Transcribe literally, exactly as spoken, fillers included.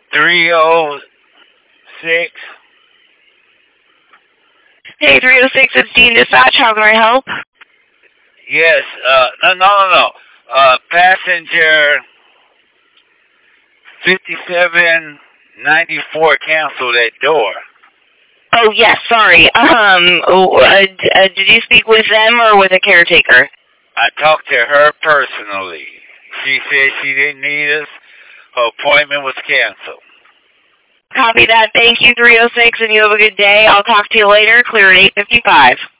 three oh six. Hey, three oh six, it's Dean Dispatch. How can I help? Yes, uh, no, no, no, no. Uh, passenger fifty-seven ninety-four canceled that door. Oh, yes, sorry. Um, oh, uh, d- uh, did you speak with them or with a caretaker? I talked to her personally. She said she didn't need us. Her appointment was canceled. Copy that. Thank you, three oh six, and you have a good day. I'll talk to you later. Clear at eight fifty-five.